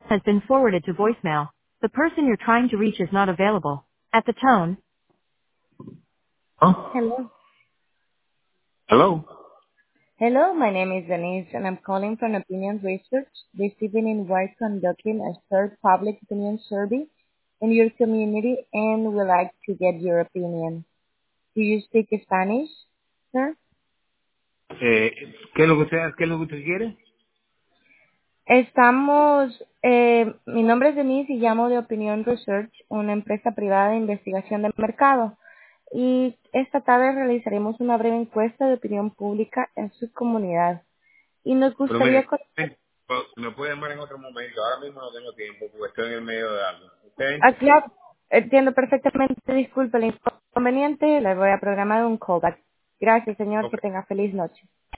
has been forwarded to voicemail. The person you're trying to reach is not available. At the tone. Oh, Hello. hello. Hello, my name is Denise and I'm calling from Opinion Research. This evening we're conducting a third public opinion survey in your community and we'd like to get your opinion. Do you speak Spanish, sir? ¿Qué es lo que usted quiere? Mi nombre es Denise y llamo de Opinion Research, una empresa privada de investigación de mercado. Y esta tarde realizaremos una breve encuesta de opinión pública en su comunidad. Y nos Pero gustaría mire, conocer. me puede llamar en otro momento. Ahora mismo no tengo tiempo porque estoy en el medio de algo. ¿Ok? Ah, claro, entiendo perfectamente. Disculpe el inconveniente. Le voy a programar un callback. Gracias, señor. Ok. Que tenga feliz noche.